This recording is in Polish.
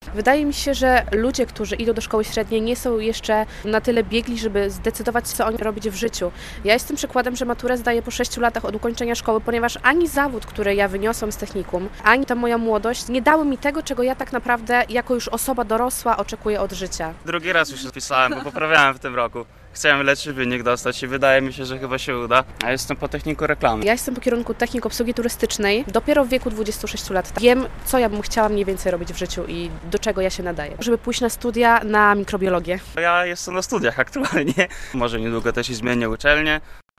Wydaje mi się, że ludzie, którzy idą do szkoły średniej, nie są jeszcze na tyle biegli, żeby zdecydować, co oni robić w życiu. Ja jestem przykładem, że maturę zdaję po 6 latach od ukończenia szkoły, ponieważ ani zawód, który ja wyniosłam z technikum, ani ta moja młodość nie dały mi tego, czego ja tak naprawdę jako już osoba dorosła oczekuję od życia. Drugi raz już wpisałem, bo poprawiałem w tym roku. Chciałem lepszy wynik dostać i wydaje mi się, że chyba się uda. A jestem po techniku reklamy. Ja jestem po kierunku technik obsługi turystycznej. Dopiero w wieku 26 lat wiem, co ja bym chciała mniej więcej robić w życiu i do czego ja się nadaję. Żeby pójść na studia na mikrobiologię. Ja jestem na studiach aktualnie. Może niedługo też i zmienię uczelnię.